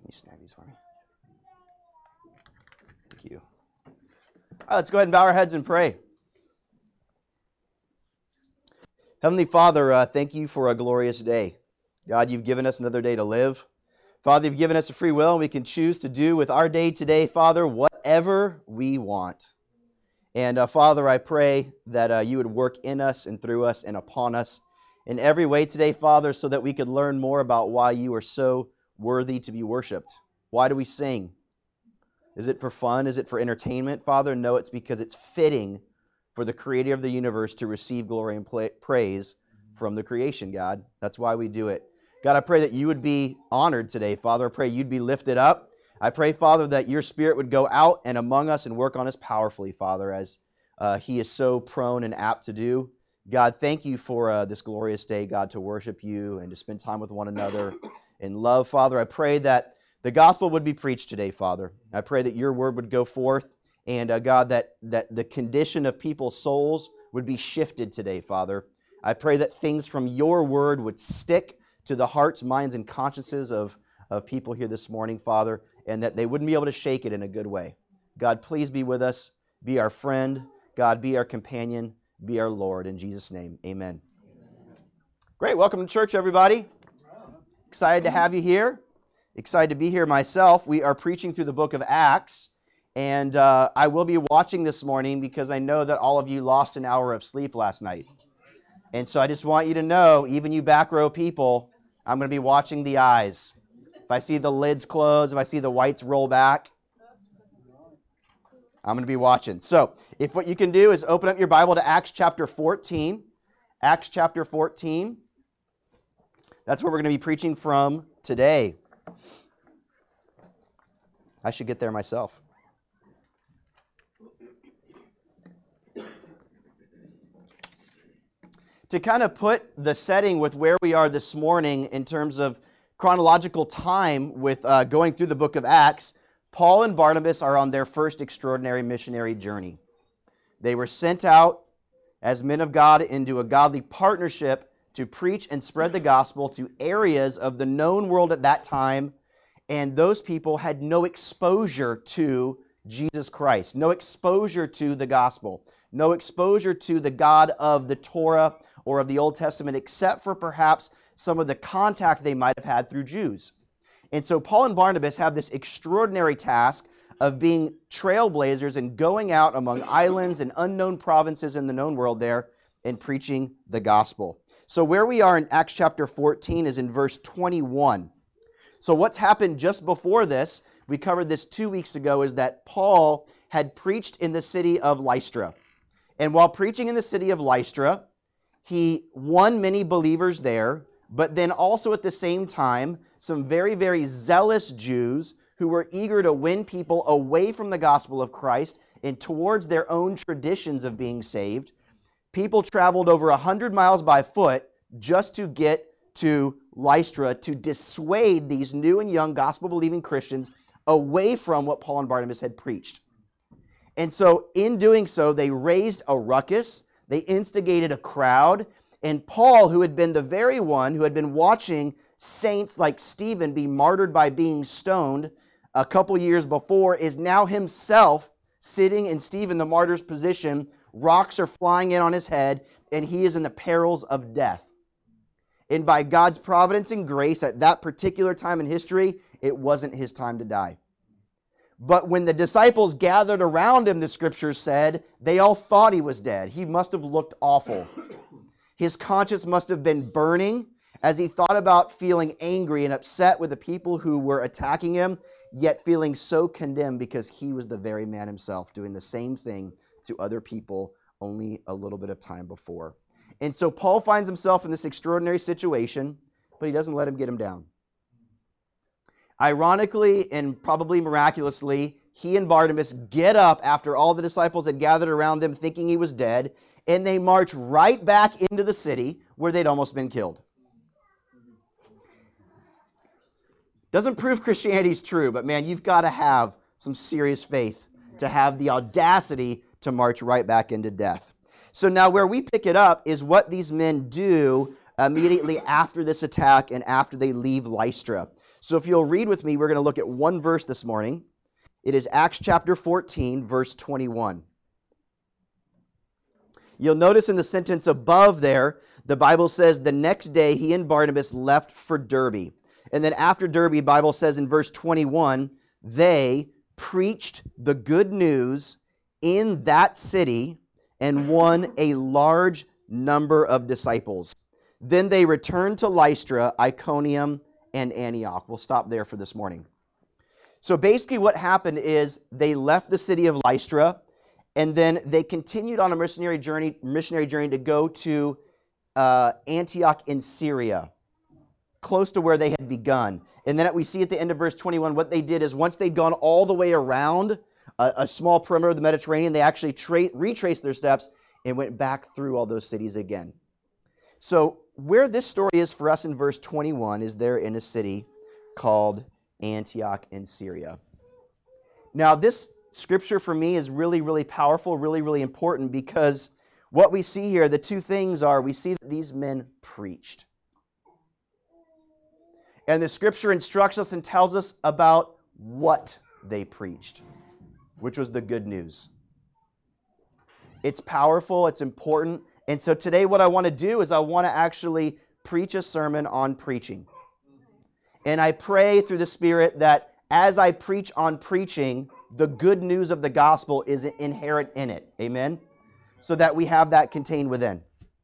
you snag these for me? Thank you. All right, let's go ahead and bow our heads and pray. Heavenly Father, thank you for a glorious day. God, you've given us another day to live. Father, you've given us a free will, and we can choose to do with our day today, Father, whatever we want. And Father, I pray that you would work in us and through us and upon us in every way today, Father, so that we could learn more about why you are so worthy to be worshiped. Why do we sing? Is it for fun? Is it for entertainment, Father? No, it's because it's fitting for the Creator of the universe to receive glory and praise from the creation, God. That's why we do it. God, I pray that you would be honored today, Father. I pray you'd be lifted up. I pray, Father, that your Spirit would go out and among us and work on us powerfully, Father, as he is so prone and apt to do. God, thank you for this glorious day, God, to worship you and to spend time with one another in love, Father. I pray that the gospel would be preached today, Father. I pray that your word would go forth, and God, that the condition of people's souls would be shifted today, Father. I pray that things from your word would stick to the hearts, minds, and consciences of people here this morning, Father, and that they wouldn't be able to shake it in a good way. God, please be with us. Be our friend. God, be our companion. Be our Lord. In Jesus' name, amen. Great. Welcome to church, everybody. Excited to have you here. Excited to be here myself. We are preaching through the book of Acts, and I will be watching this morning because I know that all of you lost an hour of sleep last night. And so I just want you to know, even you back row people, I'm going to be watching the eyes. If I see the lids close, if I see the whites roll back, I'm going to be watching. So if what you can do is open up your Bible to Acts chapter 14. Acts chapter 14. That's where we're going to be preaching from today. I should get there myself. To kind of put the setting with where we are this morning in terms of chronological time with going through the book of Acts, Paul and Barnabas are on their first extraordinary missionary journey. They were sent out as men of God into a godly partnership to preach and spread the gospel to areas of the known world at that time, and those people had no exposure to Jesus Christ, no exposure to the gospel, no exposure to the God of the Torah or of the Old Testament, except for perhaps some of the contact they might have had through Jews. And so Paul and Barnabas have this extraordinary task of being trailblazers and going out among islands and unknown provinces in the known world there and preaching the gospel. So where we are in Acts chapter 14 is in verse 21. So what's happened just before this, we covered this 2 weeks ago, is that Paul had preached in the city of Lystra. And while preaching in the city of Lystra, he won many believers there, but then also at the same time, some very, very zealous Jews who were eager to win people away from the gospel of Christ and towards their own traditions of being saved. People traveled over 100 miles by foot just to get to Lystra to dissuade these new and young gospel-believing Christians away from what Paul and Barnabas had preached. And so in doing so, they raised a ruckus, they instigated a crowd, and Paul, who had been the very one who had been watching saints like Stephen be martyred by being stoned a couple years before, is now himself sitting in Stephen the martyr's position. Rocks are flying in on his head, and he is in the perils of death. And by God's providence and grace, at that particular time in history, it wasn't his time to die. But when the disciples gathered around him, the scriptures said, they all thought he was dead. He must have looked awful. His conscience must have been burning as he thought about feeling angry and upset with the people who were attacking him, yet feeling so condemned because he was the very man himself doing the same thing to other people only a little bit of time before. And so Paul finds himself in this extraordinary situation, but he doesn't let him get him down. Ironically and probably miraculously, he and Barnabas get up after all the disciples had gathered around them thinking he was dead, and they march right back into the city where they'd almost been killed. Doesn't prove Christianity's true, but man, you've got to have some serious faith to have the audacity to march right back into death. So now where we pick it up is what these men do immediately after this attack and after they leave Lystra. So if you'll read with me, we're going to look at one verse this morning. It is Acts chapter 14, verse 21. You'll notice in the sentence above there, the Bible says, the next day he and Barnabas left for Derbe. And then after Derbe, the Bible says in verse 21, they preached the good news in that city and won a large number of disciples. Then they returned to Lystra, Iconium, and Antioch. We'll stop there for this morning. So basically what happened is they left the city of Lystra, and then they continued on a missionary journey to go to Antioch in Syria, close to where they had begun. And then we see at the end of verse 21, what they did is once they'd gone all the way around a small perimeter of the Mediterranean, they actually retraced their steps and went back through all those cities again. So where this story is for us in verse 21 is there in a city called Antioch in Syria. Now this scripture for me is really, really powerful, really, really important, because what we see here, the two things are, we see that these men preached. And the scripture instructs us and tells us about what they preached, which was the good news. It's powerful, it's important. And so today what I want to do is I want to actually preach a sermon on preaching. And I pray through the Spirit that as I preach on preaching, the good news of the gospel is inherent in it. Amen? So that we have that contained within.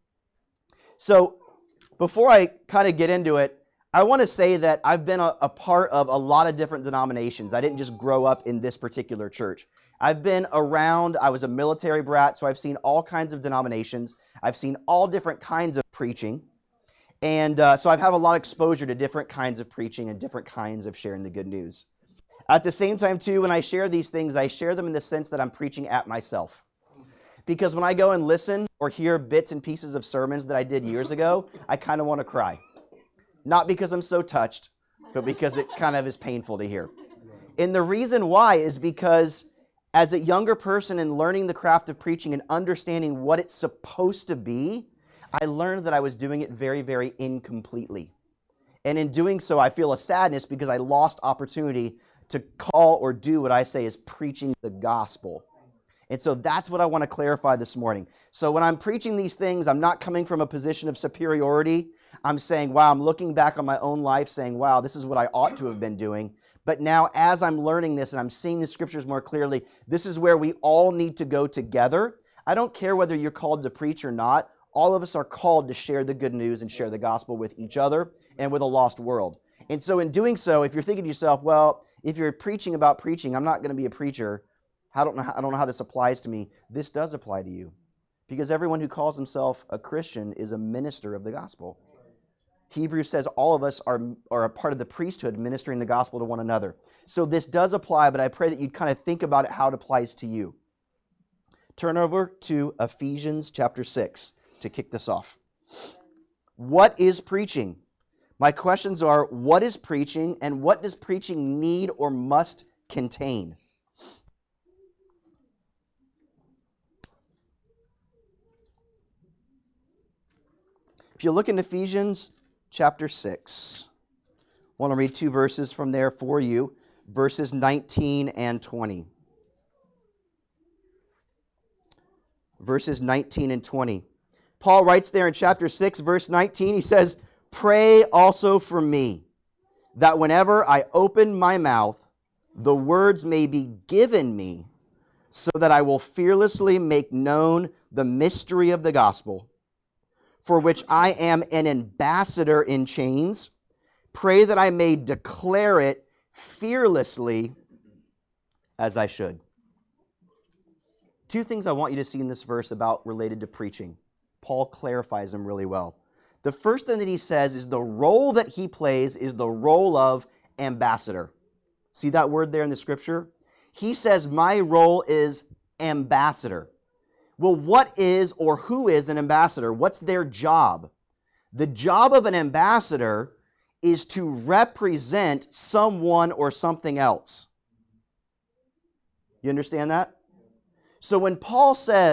So before I kind of get into it, I want to say that I've been a part of a lot of different denominations. I didn't just grow up in this particular church. I've been around, I was a military brat, so I've seen all kinds of denominations. I've seen all different kinds of preaching. And so I've had a lot of exposure to different kinds of preaching and different kinds of sharing the good news. At the same time, too, when I share these things, I share them in the sense that I'm preaching at myself. Because when I go and listen or hear bits and pieces of sermons that I did years ago, I kind of want to cry. Not because I'm so touched, but because it kind of is painful to hear. And the reason why is because as a younger person and learning the craft of preaching and understanding what it's supposed to be, I learned that I was doing it very, very incompletely. And in doing so, I feel a sadness because I lost opportunity to call or do what I say is preaching the gospel. And so that's what I want to clarify this morning. So when I'm preaching these things, I'm not coming from a position of superiority. I'm saying, wow, I'm looking back on my own life saying, wow, this is what I ought to have been doing. But now as I'm learning this and I'm seeing the scriptures more clearly, this is where we all need to go together. I don't care whether you're called to preach or not. All of us are called to share the good news and share the gospel with each other and with a lost world. And so in doing so, if you're thinking to yourself, well, if you're preaching about preaching, I'm not going to be a preacher. I don't know how this applies to me. This does apply to you. Because everyone who calls himself a Christian is a minister of the gospel. Hebrews says all of us are a part of the priesthood ministering the gospel to one another. So this does apply, but I pray that you kind of think about it, how it applies to you. Turn over to Ephesians chapter 6 to kick this off. What is preaching? My questions are, what is preaching, and what does preaching need or must contain? If you look in Ephesians chapter 6, I want to read two verses from there for you, verses 19 and 20. Verses 19 and 20. Paul writes there in chapter 6, verse 19, he says, "Pray also for me, that whenever I open my mouth, the words may be given me, so that I will fearlessly make known the mystery of the gospel, for which I am an ambassador in chains. Pray that I may declare it fearlessly as I should." Two things I want you to see in this verse about related to preaching. Paul clarifies them really well. The first thing that he says is the role that he plays is the role of ambassador. See that word there in the scripture? He says, my role is ambassador. Well, what is or who is an ambassador? What's their job? The job of an ambassador is to represent someone or something else. You understand that? So when Paul says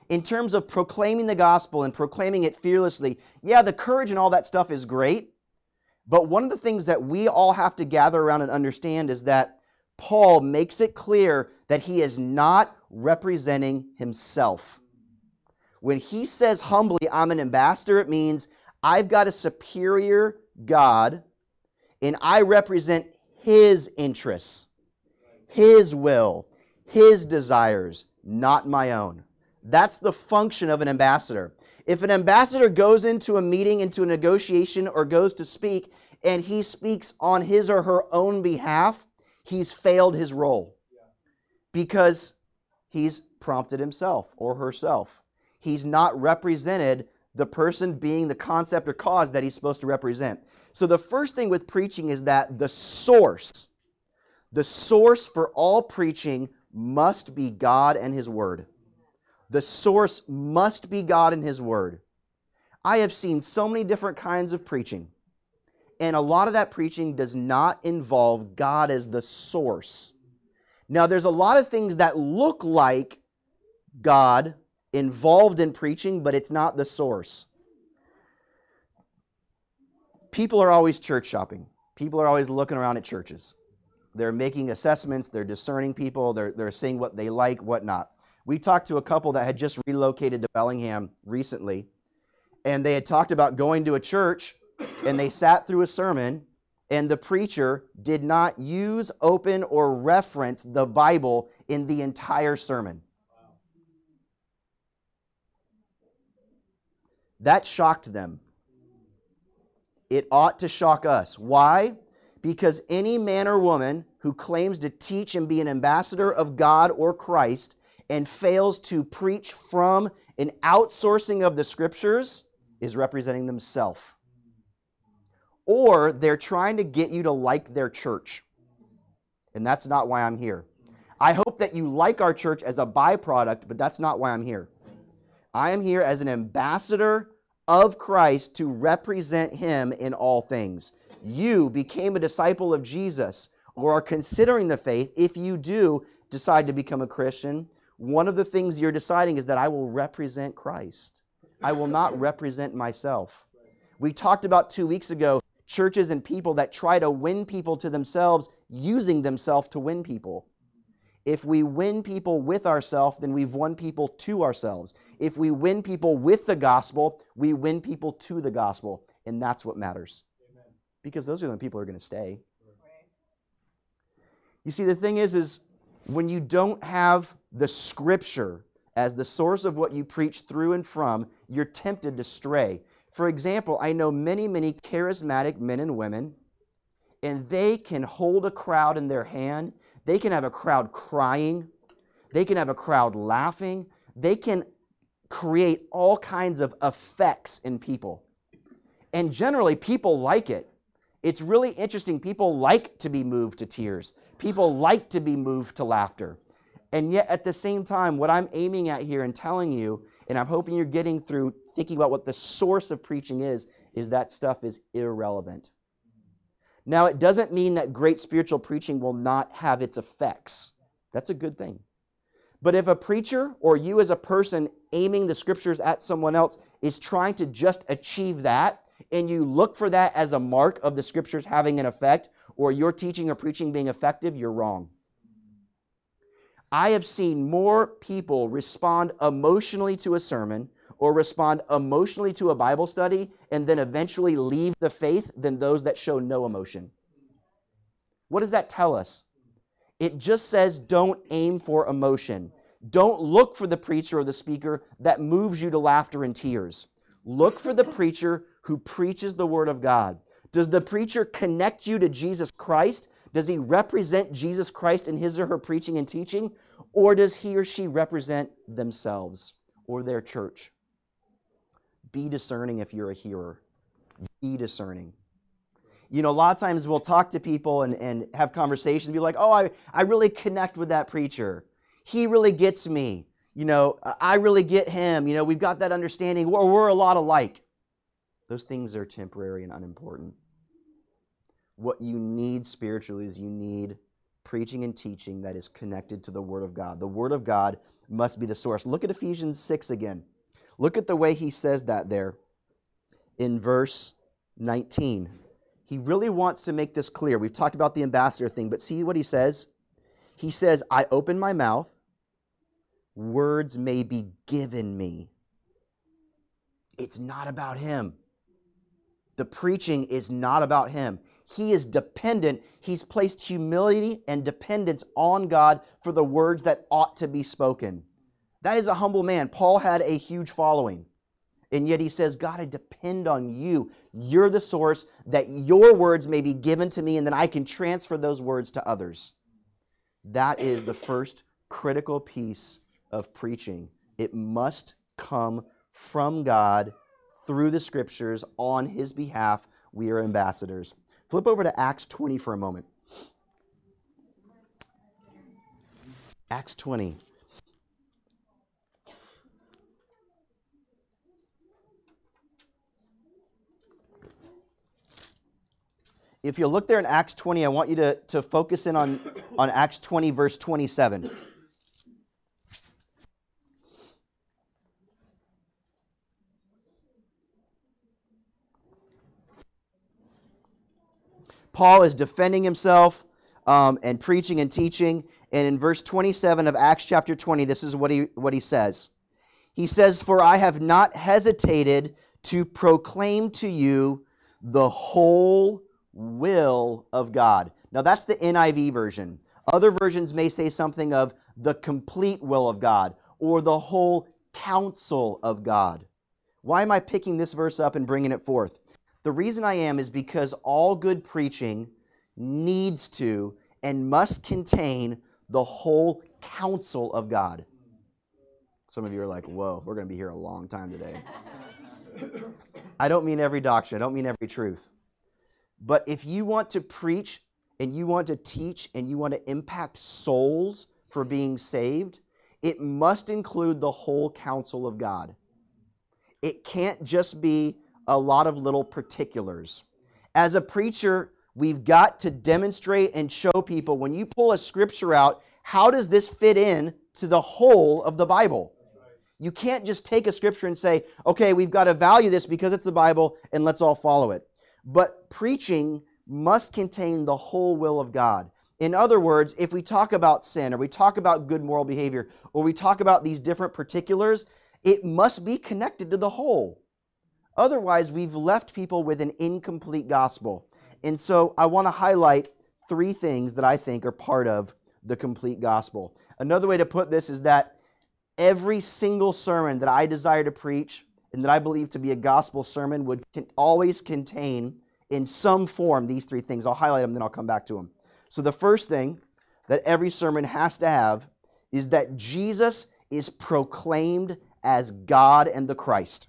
in terms of proclaiming the gospel and proclaiming it fearlessly, yeah, the courage and all that stuff is great. But one of the things that we all have to gather around and understand is that Paul makes it clear that he is not representing himself. When he says humbly, I'm an ambassador, it means I've got a superior God and I represent his interests, his will, his desires, not my own. That's the function of an ambassador. If an ambassador goes into a meeting, into a negotiation, or goes to speak, and he speaks on his or her own behalf, he's failed his role because he's prompted himself or herself. He's not represented the person being the concept or cause that he's supposed to represent. So the first thing with preaching is that the source for all preaching must be God and his word. The source must be God and his word. I have seen so many different kinds of preaching, and a lot of that preaching does not involve God as the source. Now, there's a lot of things that look like God involved in preaching, but it's not the source. People are always church shopping. People are always looking around at churches. They're making assessments, they're discerning people, they're seeing what they like, what not. We talked to a couple that had just relocated to Bellingham recently, and they had talked about going to a church, and they sat through a sermon, and the preacher did not use, open, or reference the Bible in the entire sermon. That shocked them. It ought to shock us. Why? Because any man or woman who claims to teach and be an ambassador of God or Christ and fails to preach from an outsourcing of the Scriptures is representing themselves. Or they're trying to get you to like their church. And that's not why I'm here. I hope that you like our church as a byproduct, but that's not why I'm here. I am here as an ambassador of Christ to represent him in all things. You became a disciple of Jesus or are considering the faith. If you do decide to become a Christian, one of the things you're deciding is that I will represent Christ. I will not represent myself. We talked about 2 weeks ago churches and people that try to win people to themselves using themselves to win people. If we win people with ourselves, then we've won people to ourselves. If we win people with the gospel, we win people to the gospel. And that's what matters. Amen. Because those are the people who are going to stay. Right. You see, the thing is when you don't have the Scripture as the source of what you preach through and from, you're tempted to stray. For example, I know many, many charismatic men and women, and they can hold a crowd in their hand. They can have a crowd crying. They can have a crowd laughing. They can create all kinds of effects in people. And generally, people like it. It's really interesting. People like to be moved to tears. People like to be moved to laughter. And yet, at the same time, what I'm aiming at here and telling you, and I'm hoping you're getting through thinking about what the source of preaching is that stuff is irrelevant. Now, it doesn't mean that great spiritual preaching will not have its effects. That's a good thing. But if a preacher or you as a person aiming the Scriptures at someone else is trying to just achieve that, and you look for that as a mark of the Scriptures having an effect, or your teaching or preaching being effective, you're wrong. I have seen more people respond emotionally to a sermon or respond emotionally to a Bible study and then eventually leave the faith than those that show no emotion. What does that tell us? It just says don't aim for emotion. Don't look for the preacher or the speaker that moves you to laughter and tears. Look for the preacher who preaches the Word of God. Does the preacher connect you to Jesus Christ? Does he represent Jesus Christ in his or her preaching and teaching? Or does he or she represent themselves or their church? Be discerning if you're a hearer. Be discerning. You know, a lot of times we'll talk to people and have conversations and be like, oh, I really connect with that preacher. He really gets me. You know, I really get him. You know, we've got that understanding. We're a lot alike. Those things are temporary and unimportant. What you need spiritually is you need preaching and teaching that is connected to the Word of God. The Word of God must be the source. Look at Ephesians 6 again. Look at the way he says that there in verse 19. He really wants to make this clear. We've talked about the ambassador thing, but see what he says? He says, I open my mouth, words may be given me. It's not about him. The preaching is not about him. He is dependent. He's placed humility and dependence on God for the words that ought to be spoken. That is a humble man. Paul had a huge following. And yet he says, God, I depend on you. You're the source, that your words may be given to me, and then I can transfer those words to others. That is the first critical piece of preaching. It must come from God through the Scriptures on his behalf. We are ambassadors. Flip over to Acts 20 for a moment. Acts 20. If you look there in Acts 20, I want you to focus in on Acts 20, verse 27. Paul is defending himself and preaching and teaching. And in verse 27 of Acts chapter 20, this is what he says. He says, For I have not hesitated to proclaim to you the whole will of God. Now that's the NIV version. Other versions may say something of the complete will of God or the whole counsel of God. Why am I picking this verse up and bringing it forth? The reason I am is because all good preaching needs to and must contain the whole counsel of God. Some of you are like, whoa, we're going to be here a long time today. I don't mean every doctrine. I don't mean every truth. But if you want to preach and you want to teach and you want to impact souls for being saved, it must include the whole counsel of God. It can't just be a lot of little particulars. As a preacher, we've got to demonstrate and show people, when you pull a scripture out, how does this fit in to the whole of the Bible? You can't just take a scripture and say, okay, we've got to value this because it's the Bible and let's all follow it. But preaching must contain the whole will of God. In other words, if we talk about sin or we talk about good moral behavior or we talk about these different particulars, it must be connected to the whole. Otherwise, we've left people with an incomplete gospel. And so I want to highlight 3 things that I think are part of the complete gospel. Another way to put this is that every single sermon that I desire to preach and that I believe to be a gospel sermon would always contain in some form these 3 things. I'll highlight them, then I'll come back to them. So the first thing that every sermon has to have is that Jesus is proclaimed as God and the Christ.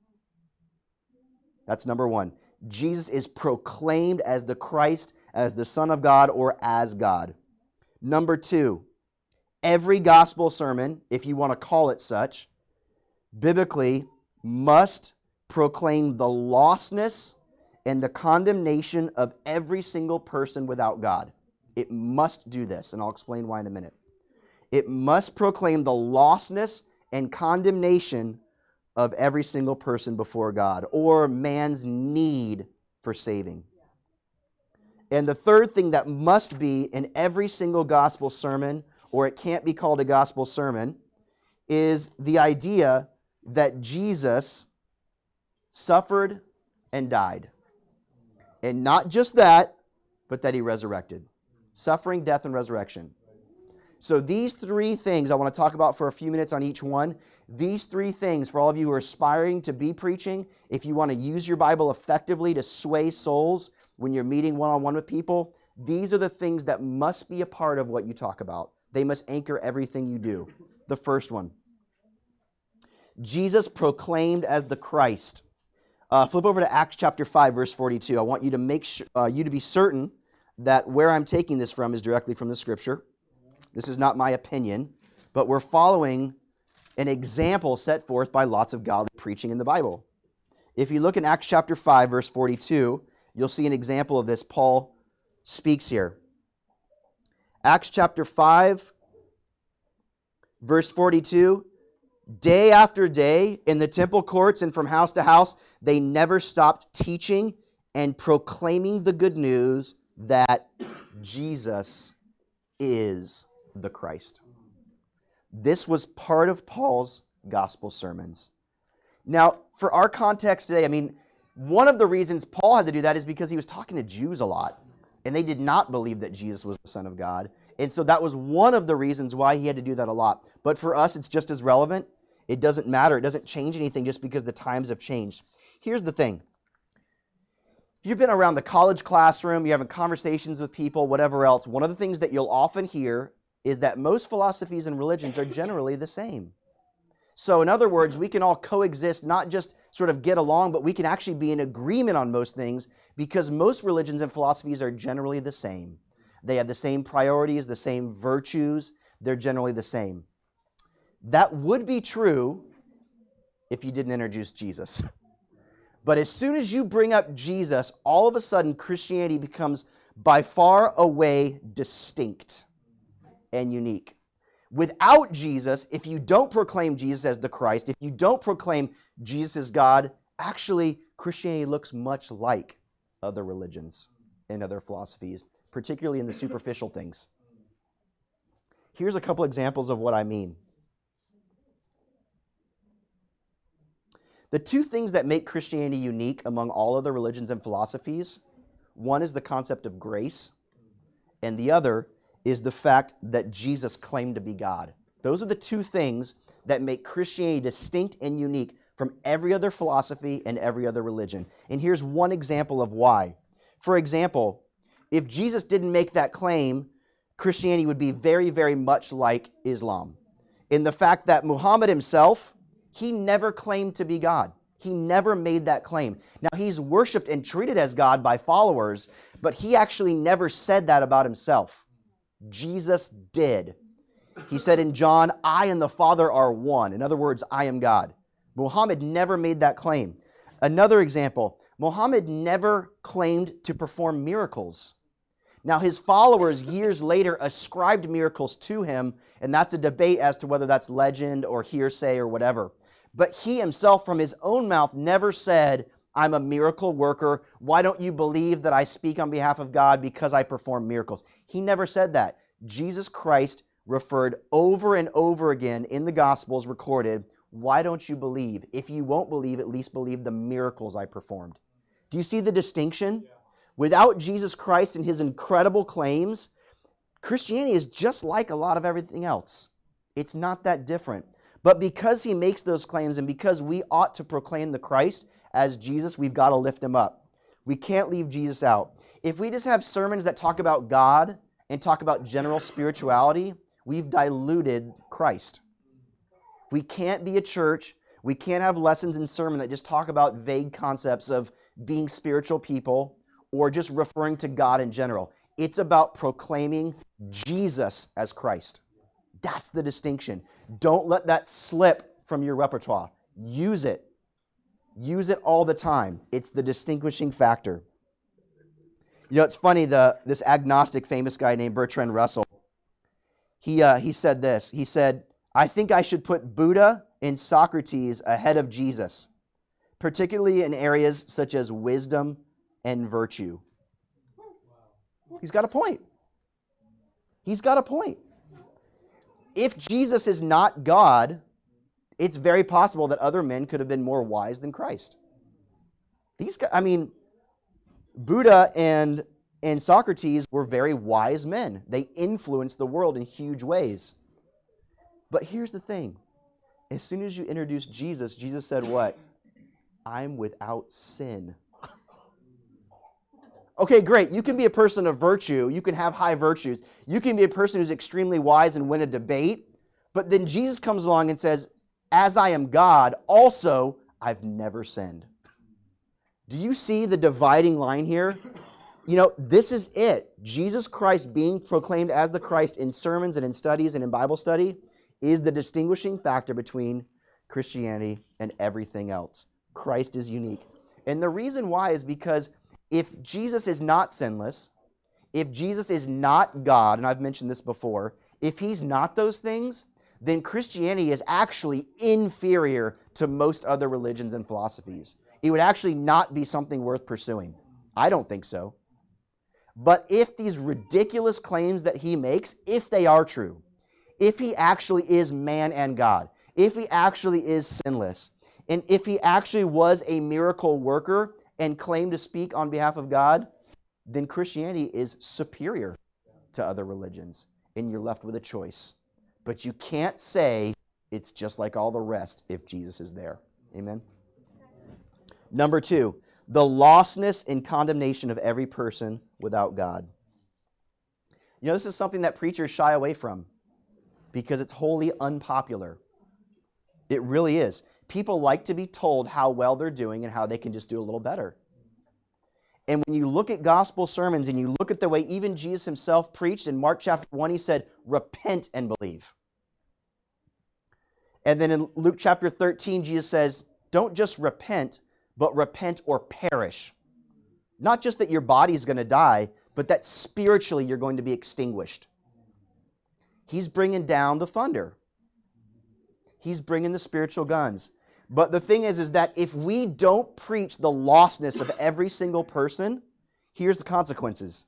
That's number 1. Jesus is proclaimed as the Christ, as the Son of God, or as God. Number 2, every gospel sermon, if you want to call it such, biblically must proclaim the lostness and the condemnation of every single person without God. It must do this, and I'll explain why in a minute. It must proclaim the lostness and condemnation of every single person before God, or man's need for saving. And the third thing that must be in every single gospel sermon, or it can't be called a gospel sermon, is the idea that Jesus suffered and died. And not just that, but that he resurrected. Suffering, death, and resurrection. So these 3 things I want to talk about for a few minutes on each one. These 3 things, for all of you who are aspiring to be preaching, if you want to use your Bible effectively to sway souls when you're meeting one-on-one with people, these are the things that must be a part of what you talk about. They must anchor everything you do. The first one, Jesus proclaimed as the Christ. Flip over to Acts chapter 5, verse 42. I want you to make you to be certain that where I'm taking this from is directly from the Scripture. This is not my opinion, but we're following an example set forth by lots of godly preaching in the Bible. If you look in Acts chapter 5, verse 42, you'll see an example of this. Paul speaks here. Acts chapter 5, verse 42. Day after day, in the temple courts and from house to house, they never stopped teaching and proclaiming the good news that Jesus is the Christ. This was part of Paul's gospel sermons. Now, for our context today, I mean, one of the reasons Paul had to do that is because he was talking to Jews a lot, and they did not believe that Jesus was the Son of God. And so that was one of the reasons why he had to do that a lot. But for us, it's just as relevant. It doesn't matter. It doesn't change anything just because the times have changed. Here's the thing. If you've been around the college classroom, you're having conversations with people, whatever else, one of the things that you'll often hear is that most philosophies and religions are generally the same. So in other words, we can all coexist, not just sort of get along, but we can actually be in agreement on most things because most religions and philosophies are generally the same. They have the same priorities, the same virtues. They're generally the same. That would be true if you didn't introduce Jesus. But as soon as you bring up Jesus, all of a sudden Christianity becomes by far away distinct and unique. Without Jesus, if you don't proclaim Jesus as the Christ, if you don't proclaim Jesus as God, actually Christianity looks much like other religions and other philosophies, particularly in the superficial things. Here's a couple examples of what I mean. The two things that make Christianity unique among all other religions and philosophies, one is the concept of grace, and the other is the fact that Jesus claimed to be God. Those are the two things that make Christianity distinct and unique from every other philosophy and every other religion. And here's one example of why. For example, if Jesus didn't make that claim, Christianity would be very, very much like Islam. In the fact that Muhammad himself, he never claimed to be God. He never made that claim. Now, he's worshipped and treated as God by followers, but he actually never said that about himself. Jesus did. He said in John, I and the Father are one. In other words, I am God. Muhammad never made that claim. Another example, Muhammad never claimed to perform miracles. Now, his followers years later ascribed miracles to him, and that's a debate as to whether that's legend or hearsay or whatever. But he himself, from his own mouth, never said, I'm a miracle worker. Why don't you believe that I speak on behalf of God because I perform miracles? He never said that. Jesus Christ referred over and over again in the Gospels recorded, why don't you believe? If you won't believe, at least believe the miracles I performed. Do you see the distinction? Yeah. Without Jesus Christ and his incredible claims, Christianity is just like a lot of everything else. It's not that different. But because he makes those claims and because we ought to proclaim the Christ as Jesus, we've got to lift him up. We can't leave Jesus out. If we just have sermons that talk about God and talk about general spirituality, we've diluted Christ. We can't be a church. We can't have lessons in sermon that just talk about vague concepts of being spiritual people or just referring to God in general. It's about proclaiming Jesus as Christ. That's the distinction. Don't let that slip from your repertoire. Use it. Use it all the time. It's the distinguishing factor. You know, it's funny, this agnostic famous guy named Bertrand Russell, he said this. He said, I think I should put Buddha and Socrates ahead of Jesus, particularly in areas such as wisdom and virtue. He's got a point. He's got a point. If Jesus is not God, it's very possible that other men could have been more wise than Christ. Buddha and Socrates were very wise men. They influenced the world in huge ways. But here's the thing. As soon as you introduce Jesus, Jesus said what? I'm without sin. Okay, great. You can be a person of virtue. You can have high virtues. You can be a person who's extremely wise and win a debate. But then Jesus comes along and says, as I am God, also I've never sinned. Do you see the dividing line here? You know, this is it. Jesus Christ being proclaimed as the Christ in sermons and in studies and in Bible study is the distinguishing factor between Christianity and everything else. Christ is unique. And the reason why is because if Jesus is not sinless, if Jesus is not God, and I've mentioned this before, if he's not those things, then Christianity is actually inferior to most other religions and philosophies. It would actually not be something worth pursuing. I don't think so. But if these ridiculous claims that he makes, if they are true, if he actually is man and God, if he actually is sinless, and if he actually was a miracle worker and claimed to speak on behalf of God, then Christianity is superior to other religions, and you're left with a choice. But you can't say it's just like all the rest if Jesus is there. Amen? Number 2, the lostness and condemnation of every person without God. You know, this is something that preachers shy away from because it's wholly unpopular. It really is. People like to be told how well they're doing and how they can just do a little better. And when you look at gospel sermons and you look at the way even Jesus himself preached, in Mark chapter 1, he said, repent and believe. And then in Luke chapter 13, Jesus says, don't just repent, but repent or perish. Not just that your body's going to die, but that spiritually you're going to be extinguished. He's bringing down the thunder. He's bringing the spiritual guns. But the thing is that if we don't preach the lostness of every single person, here's the consequences.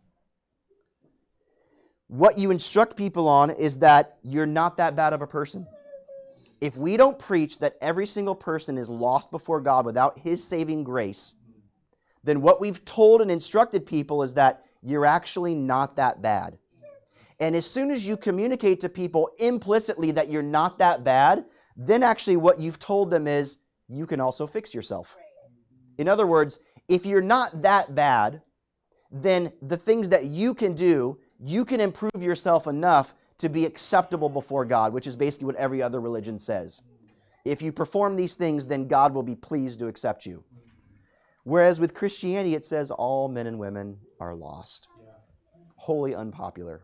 What you instruct people on is that you're not that bad of a person. If we don't preach that every single person is lost before God without his saving grace, then what we've told and instructed people is that you're actually not that bad. And as soon as you communicate to people implicitly that you're not that bad, then actually what you've told them is you can also fix yourself. In other words, if you're not that bad, then the things that you can do, you can improve yourself enough to be acceptable before God, which is basically what every other religion says. If you perform these things, then God will be pleased to accept you. Whereas with Christianity, it says all men and women are lost. Wholly unpopular.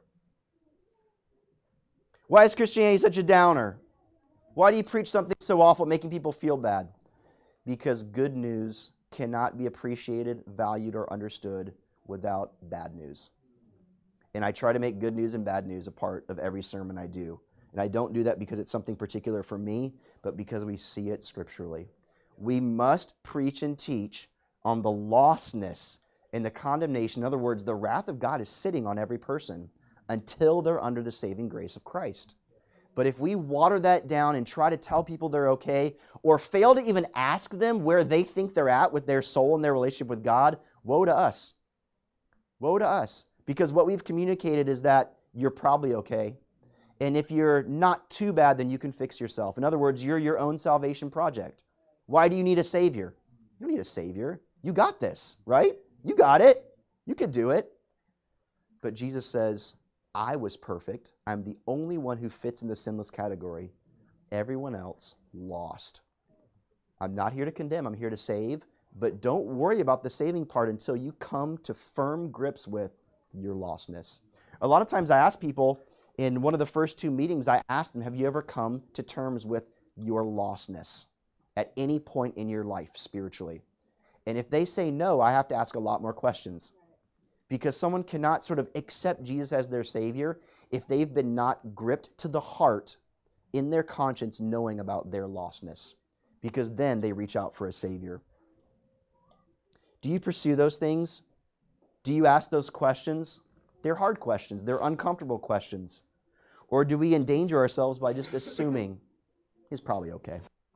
Why is Christianity such a downer? Why do you preach something so awful, making people feel bad? Because good news cannot be appreciated, valued, or understood without bad news. And I try to make good news and bad news a part of every sermon I do. And I don't do that because it's something particular for me, but because we see it scripturally. We must preach and teach on the lostness and the condemnation. In other words, the wrath of God is sitting on every person until they're under the saving grace of Christ. But if we water that down and try to tell people they're okay, or fail to even ask them where they think they're at with their soul and their relationship with God, woe to us. Woe to us. Because what we've communicated is that you're probably okay. And if you're not too bad, then you can fix yourself. In other words, you're your own salvation project. Why do you need a Savior? You don't need a Savior. You got this, right? You got it. You could do it. But Jesus says, I was perfect. I'm the only one who fits in the sinless category. Everyone else lost. I'm not here to condemn. I'm here to save. But don't worry about the saving part until you come to firm grips with your lostness. A lot of times I ask people, in one of the first 2 meetings, I ask them, have you ever come to terms with your lostness at any point in your life spiritually? And if they say no, I have to ask a lot more questions. Because someone cannot sort of accept Jesus as their Savior if they've been not gripped to the heart in their conscience knowing about their lostness. Because then they reach out for a Savior. Do you pursue those things? Do you ask those questions? They're hard questions. They're uncomfortable questions. Or do we endanger ourselves by just assuming he's probably okay?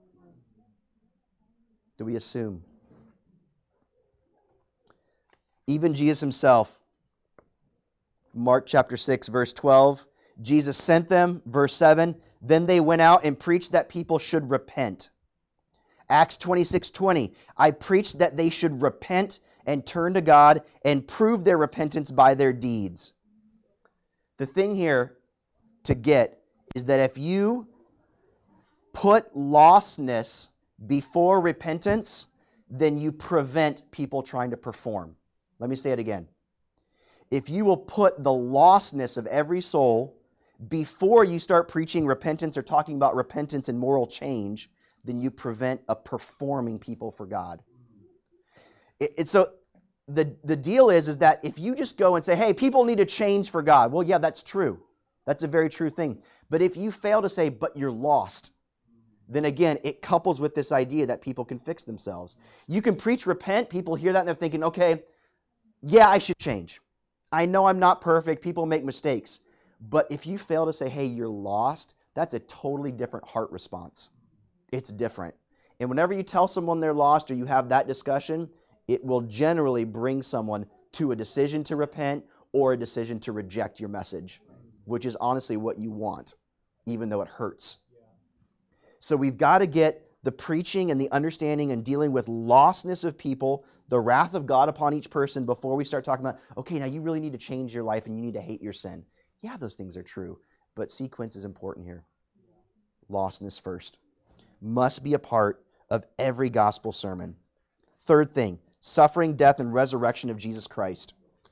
Do we assume? Even Jesus himself, Mark chapter 6, verse 12, Jesus sent them, verse 7, then they went out and preached that people should repent. Acts 26:20, I preached that they should repent and turn to God and prove their repentance by their deeds. The thing here to get is that if you put lostness before repentance, then you prevent people trying to perform. Let me say it again. If you will put the lostness of every soul before you start preaching repentance or talking about repentance and moral change, then you prevent a performing people for God. So the deal is that if you just go and say, hey, people need to change for God, well, yeah, that's true. That's a very true thing. But if you fail to say, but you're lost, then again, it couples with this idea that people can fix themselves. You can preach repent, people hear that and they're thinking, okay, yeah, I should change. I know I'm not perfect, people make mistakes. But if you fail to say, hey, you're lost, that's a totally different heart response. It's different. And whenever you tell someone they're lost or you have that discussion, it will generally bring someone to a decision to repent or a decision to reject your message, which is honestly what you want, even though it hurts. So we've got to get the preaching and the understanding and dealing with lostness of people, the wrath of God upon each person before we start talking about, okay, now you really need to change your life and you need to hate your sin. Yeah, those things are true, but sequence is important here. Lostness first. Must be a part of every gospel sermon. Third thing, suffering, death, and resurrection of Jesus Christ.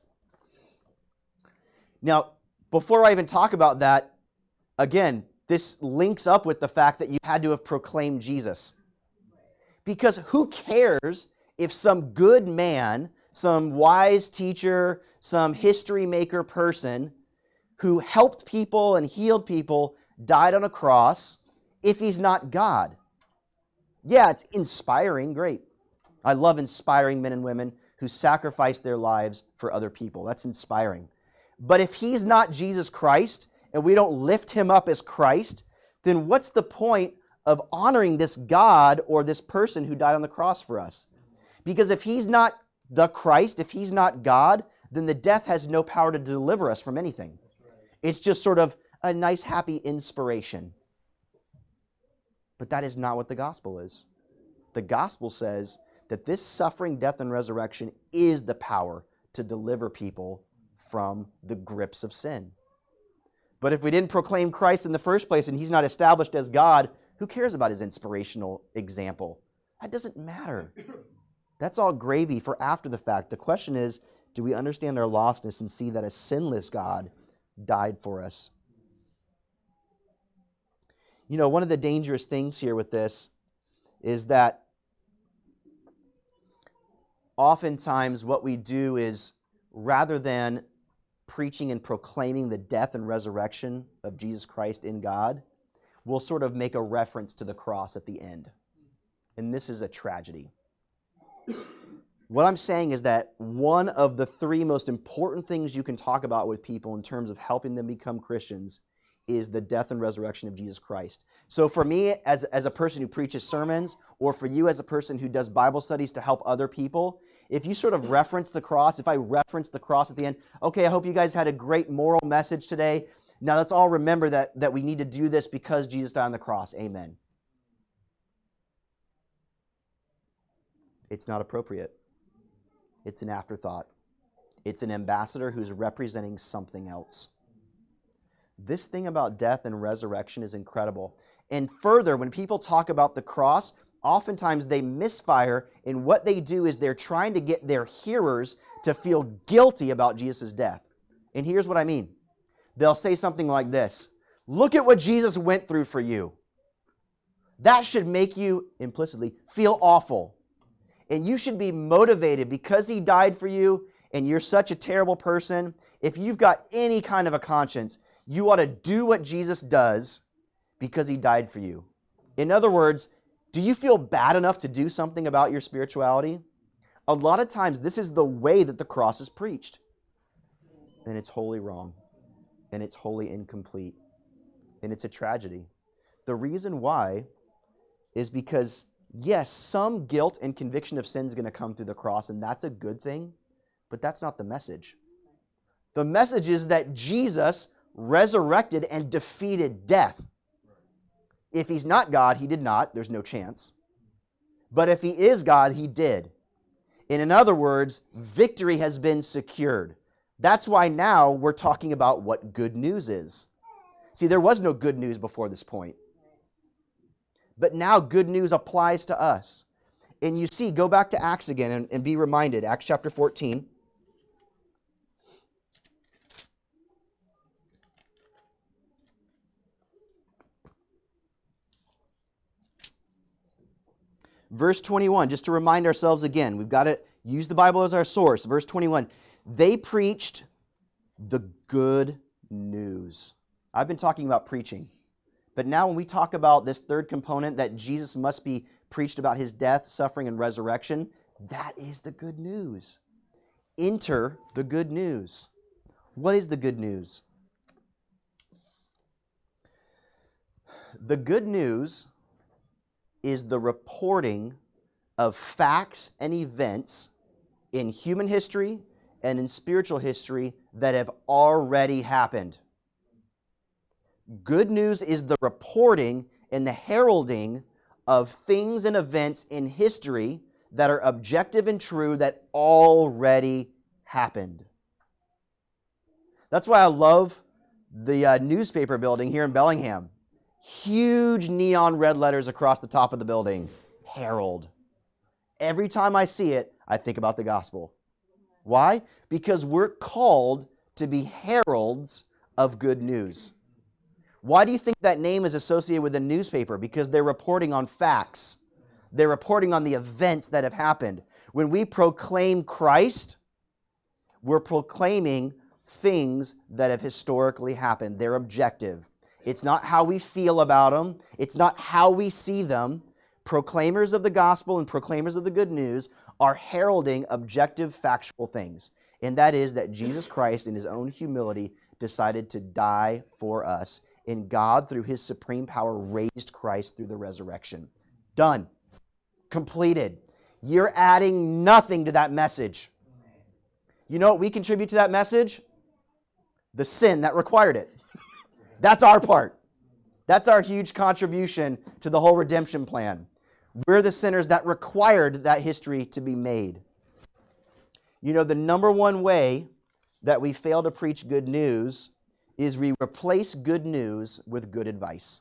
Now, before I even talk about that, again, this links up with the fact that you had to have proclaimed Jesus. Because who cares if some good man, some wise teacher, some history maker person who helped people and healed people died on a cross if he's not God? Yeah, it's inspiring, great. I love inspiring men and women who sacrifice their lives for other people. That's inspiring. But if he's not Jesus Christ, and we don't lift him up as Christ, then what's the point of honoring this God or this person who died on the cross for us? Because if he's not the Christ, if he's not God, then the death has no power to deliver us from anything. It's just sort of a nice, happy inspiration. But that is not what the gospel is. The gospel says that this suffering, death, and resurrection is the power to deliver people from the grips of sin. But if we didn't proclaim Christ in the first place and he's not established as God, who cares about his inspirational example? That doesn't matter. That's all gravy for after the fact. The question is, do we understand our lostness and see that a sinless God died for us? You know, one of the dangerous things here with this is that oftentimes what we do is, rather than preaching and proclaiming the death and resurrection of Jesus Christ in God, we'll sort of make a reference to the cross at the end. And this is a tragedy. What I'm saying is that one of the three most important things you can talk about with people in terms of helping them become Christians is the death and resurrection of Jesus Christ. So for me, as a person who preaches sermons, or for you as a person who does Bible studies to help other people, if you sort of reference the cross, if I reference the cross at the end, okay, I hope you guys had a great moral message today. Now let's all remember that we need to do this because Jesus died on the cross. Amen. It's not appropriate. It's an afterthought. It's an ambassador who's representing something else. This thing about death and resurrection is incredible. And further, when people talk about the cross, oftentimes they misfire, and what they do is they're trying to get their hearers to feel guilty about Jesus' death. And here's what I mean. They'll say something like this: look at what Jesus went through for you. That should make you, implicitly, feel awful. And you should be motivated because he died for you and you're such a terrible person. If you've got any kind of a conscience, you ought to do what Jesus does because he died for you. In other words, do you feel bad enough to do something about your spirituality? A lot of times this is the way that the cross is preached. And it's wholly wrong. And it's wholly incomplete. And it's a tragedy. The reason why is because, yes, some guilt and conviction of sin is going to come through the cross, and that's a good thing, but that's not the message. The message is that Jesus resurrected and defeated death. If he's not God, he did not. There's no chance. But if he is God, he did. And in other words, victory has been secured. That's why now we're talking about what good news is. See, there was no good news before this point. But now good news applies to us. And you see, go back to Acts again and be reminded. Acts chapter 14. Verse 21, just to remind ourselves again, we've got to Use the Bible as our source. Verse 21, they preached the good news. I've been talking about preaching. But now when we talk about this third component, that Jesus must be preached about his death, suffering, and resurrection, that is the good news. Enter the good news. What is the good news? The good news is the reporting of facts and events in human history and in spiritual history that have already happened. Good news is the reporting and the heralding of things and events in history that are objective and true that already happened. That's why I love the newspaper building here in Bellingham. Huge neon red letters across the top of the building. Herald. Every time I see it, I think about the gospel. Why? Because we're called to be heralds of good news. Why do you think that name is associated with a newspaper? Because they're reporting on facts. They're reporting on the events that have happened. When we proclaim Christ, we're proclaiming things that have historically happened. They're objective. It's not how we feel about them. It's not how we see them. Proclaimers of the gospel and proclaimers of the good news are heralding objective, factual things. And that is that Jesus Christ, in his own humility, decided to die for us. And God, through his supreme power, raised Christ through the resurrection. Done. Completed. You're adding nothing to that message. You know what we contribute to that message? The sin that required it. That's our part. That's our huge contribution to the whole redemption plan. We're the sinners that required that history to be made. You know, the number one way that we fail to preach good news is we replace good news with good advice.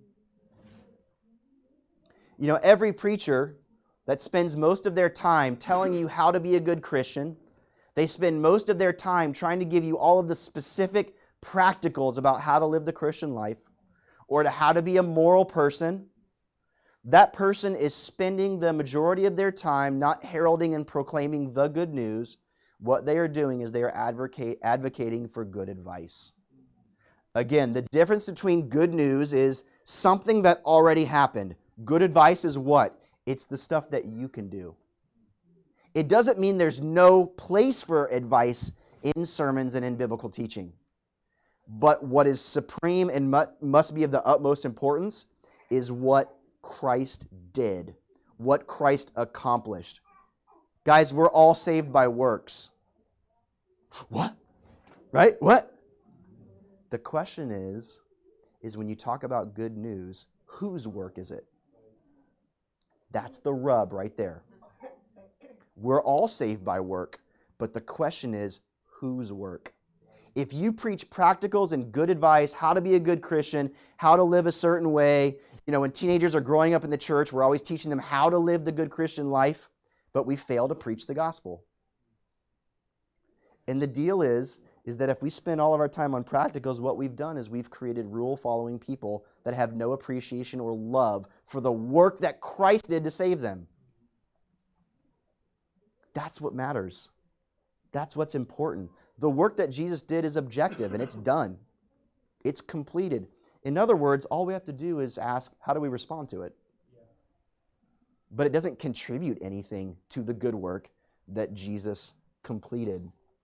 You know, every preacher that spends most of their time telling you how to be a good Christian, they spend most of their time trying to give you all of the specific practicals about how to live the Christian life or to how to be a moral person. That person is spending the majority of their time not heralding and proclaiming the good news. What they are doing is they are advocating for good advice. Again, the difference between good news is something that already happened. Good advice is what? It's the stuff that you can do. It doesn't mean there's no place for advice in sermons and in biblical teaching. But what is supreme and must be of the utmost importance is what Christ did, what Christ accomplished. Guys, we're all saved by works. What? Right? What? The question is when you talk about good news, whose work is it? That's the rub right there. We're all saved by work, but the question is, whose work? If you preach practicals and good advice, how to be a good Christian, how to live a certain way, you know, when teenagers are growing up in the church, we're always teaching them how to live the good Christian life, but we fail to preach the gospel. And the deal is that if we spend all of our time on practicals, what we've done is we've created rule-following people that have no appreciation or love for the work that Christ did to save them. That's what matters. That's what's important. The work that Jesus did is objective, and it's done. It's completed. In other words, all we have to do is ask, how do we respond to it? But it doesn't contribute anything to the good work that Jesus completed.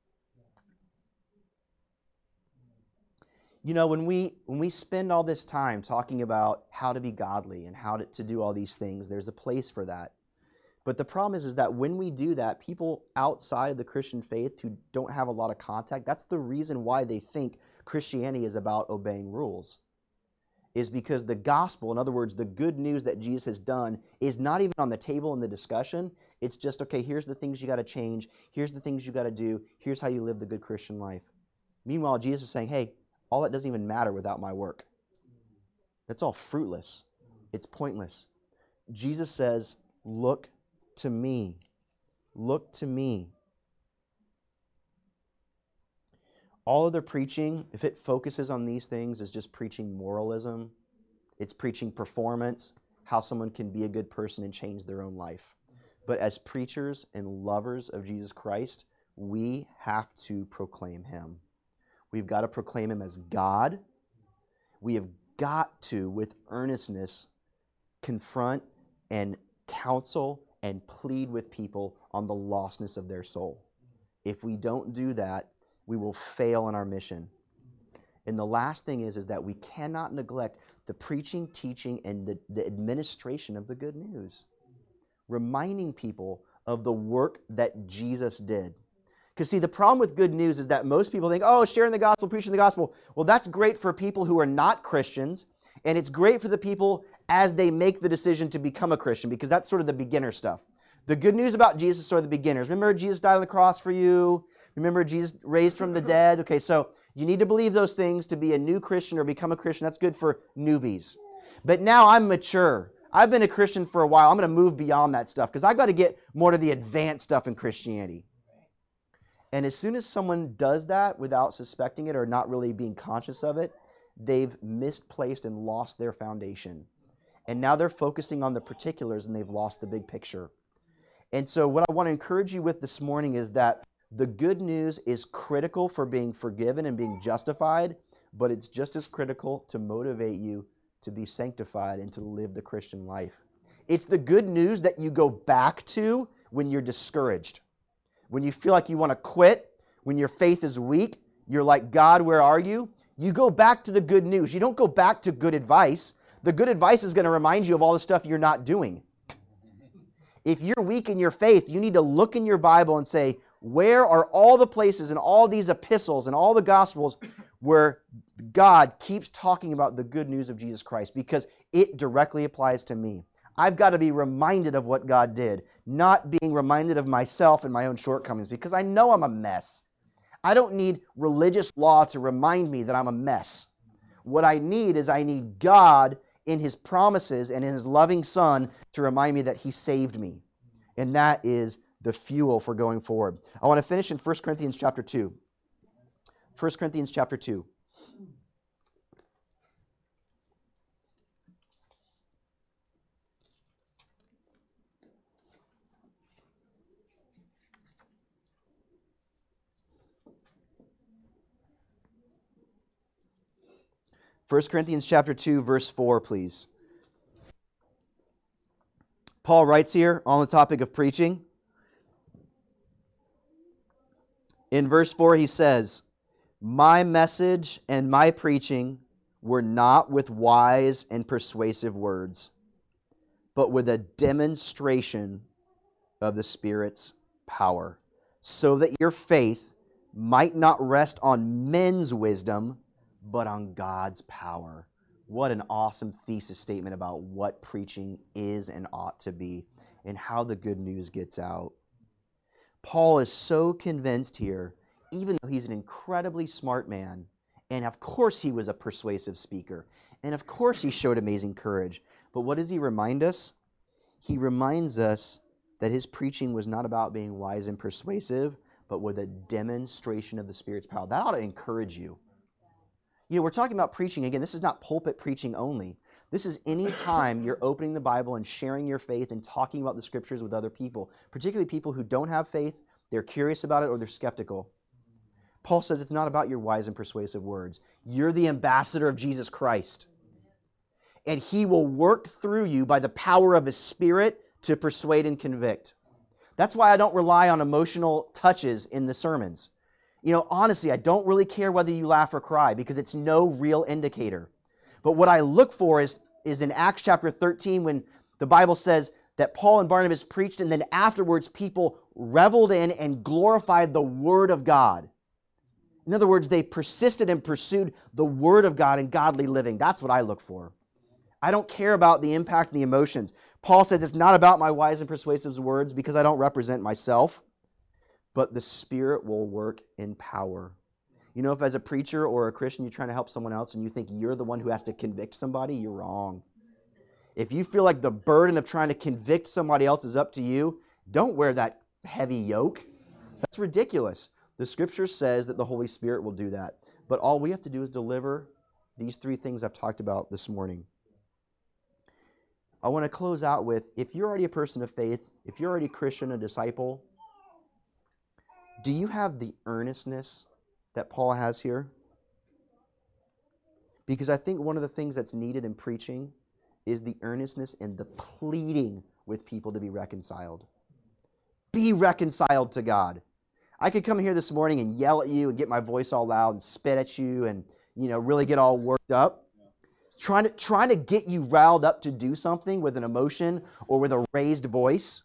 You know, when we spend all this time talking about how to be godly and how to do all these things, there's a place for that. But the problem is that when we do that, people outside of the Christian faith who don't have a lot of contact, that's the reason why they think Christianity is about obeying rules. Is because the gospel, in other words, the good news that Jesus has done, is not even on the table in the discussion. It's just, okay, here's the things you got to change. Here's the things you got to do. Here's how you live the good Christian life. Meanwhile, Jesus is saying, hey, all that doesn't even matter without my work. That's all fruitless. It's pointless. Jesus says, look to me. Look to me. All other preaching, if it focuses on these things, is just preaching moralism. It's preaching performance, how someone can be a good person and change their own life. But as preachers and lovers of Jesus Christ, we have to proclaim him. We've got to proclaim him as God. We have got to, with earnestness, confront and counsel and plead with people on the lostness of their soul. If we don't do that, we will fail in our mission. And the last thing is that we cannot neglect the preaching, teaching, and the administration of the good news. Reminding people of the work that Jesus did. Because see, the problem with good news is that most people think, oh, sharing the gospel, preaching the gospel, well, that's great for people who are not Christians, and it's great for the people as they make the decision to become a Christian, because that's sort of the beginner stuff. The good news about Jesus is sort of the beginners. Remember, Jesus died on the cross for you. Remember, Jesus raised from the dead. Okay, so you need to believe those things to be a new Christian or become a Christian. That's good for newbies. But now I'm mature. I've been a Christian for a while. I'm going to move beyond that stuff because I've got to get more to the advanced stuff in Christianity. And as soon as someone does that without suspecting it or not really being conscious of it, they've misplaced and lost their foundation. And now they're focusing on the particulars and they've lost the big picture. And so what I want to encourage you with this morning is that the good news is critical for being forgiven and being justified, but it's just as critical to motivate you to be sanctified and to live the Christian life. It's the good news that you go back to when you're discouraged. When you feel like you want to quit, when your faith is weak, you're like, God, where are you? You go back to the good news. You don't go back to good advice. The good advice is going to remind you of all the stuff you're not doing. If you're weak in your faith, you need to look in your Bible and say, where are all the places in all these epistles and all the Gospels where God keeps talking about the good news of Jesus Christ? Because it directly applies to me. I've got to be reminded of what God did, not being reminded of myself and my own shortcomings, because I know I'm a mess. I don't need religious law to remind me that I'm a mess. What I need is I need God in his promises and in his loving Son to remind me that he saved me. And that is the fuel for going forward. I want to finish in 1 Corinthians chapter 2. 1 Corinthians chapter 2. 1 Corinthians chapter 2, verse 4, please. Paul writes here on the topic of preaching. In verse 4 he says, "My message and my preaching were not with wise and persuasive words, but with a demonstration of the Spirit's power, so that your faith might not rest on men's wisdom, but on God's power." What an awesome thesis statement about what preaching is and ought to be and how the good news gets out. Paul is so convinced here, even though he's an incredibly smart man, and of course he was a persuasive speaker, and of course he showed amazing courage, but what does he remind us? He reminds us that his preaching was not about being wise and persuasive, but with a demonstration of the Spirit's power. That ought to encourage you. You know, we're talking about preaching. Again, this is not pulpit preaching only. This is any time you're opening the Bible and sharing your faith and talking about the Scriptures with other people, particularly people who don't have faith, they're curious about it, or they're skeptical. Paul says it's not about your wise and persuasive words. You're the ambassador of Jesus Christ. And he will work through you by the power of his Spirit to persuade and convict. That's why I don't rely on emotional touches in the sermons. You know, honestly, I don't really care whether you laugh or cry because it's no real indicator. But what I look for is in Acts chapter 13 when the Bible says that Paul and Barnabas preached and then afterwards people reveled in and glorified the Word of God. In other words, they persisted and pursued the Word of God and godly living. That's what I look for. I don't care about the impact and the emotions. Paul says it's not about my wise and persuasive words because I don't represent myself, but the Spirit will work in power. You know, if as a preacher or a Christian you're trying to help someone else and you think you're the one who has to convict somebody, you're wrong. If you feel like the burden of trying to convict somebody else is up to you, don't wear that heavy yoke. That's ridiculous. The Scripture says that the Holy Spirit will do that. But all we have to do is deliver these three things I've talked about this morning. I want to close out with, if you're already a person of faith, if you're already a Christian, a disciple, do you have the earnestness that Paul has here? Because I think one of the things that's needed in preaching is the earnestness and the pleading with people to be reconciled. Be reconciled to God. I could come here this morning and yell at you and get my voice all loud and spit at you and, really get all worked up. Trying to get you riled up to do something with an emotion or with a raised voice.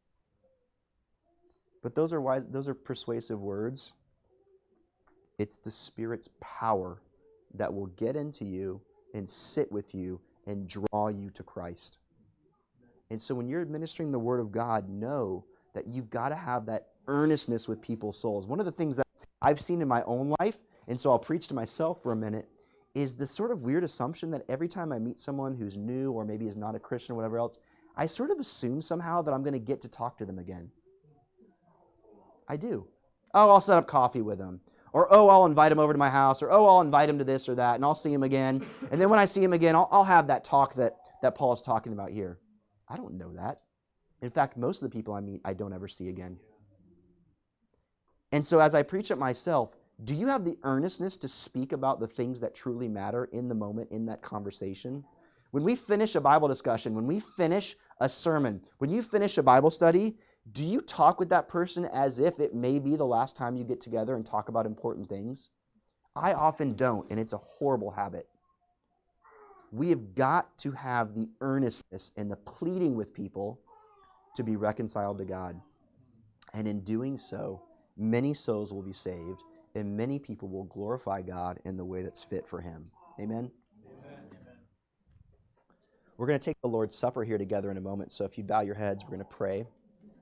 But those are persuasive words. It's the Spirit's power that will get into you and sit with you and draw you to Christ. And so when you're administering the Word of God, know that you've got to have that earnestness with people's souls. One of the things that I've seen in my own life, and so I'll preach to myself for a minute, is this sort of weird assumption that every time I meet someone who's new or maybe is not a Christian or whatever else, I sort of assume somehow that I'm going to get to talk to them again. I do. Oh, I'll set up coffee with them. Or, oh, I'll invite him over to my house. Or, oh, I'll invite him to this or that, and I'll see him again. And then when I see him again, I'll have that talk that Paul is talking about here. I don't know that. In fact, most of the people I meet, I don't ever see again. And so as I preach it myself, do you have the earnestness to speak about the things that truly matter in the moment, in that conversation? When we finish a Bible discussion, when we finish a sermon, when you finish a Bible study, do you talk with that person as if it may be the last time you get together and talk about important things? I often don't, and it's a horrible habit. We have got to have the earnestness and the pleading with people to be reconciled to God. And in doing so, many souls will be saved, and many people will glorify God in the way that's fit for Him. Amen? Amen. We're going to take the Lord's Supper here together in a moment, so if you bow your heads, we're going to pray.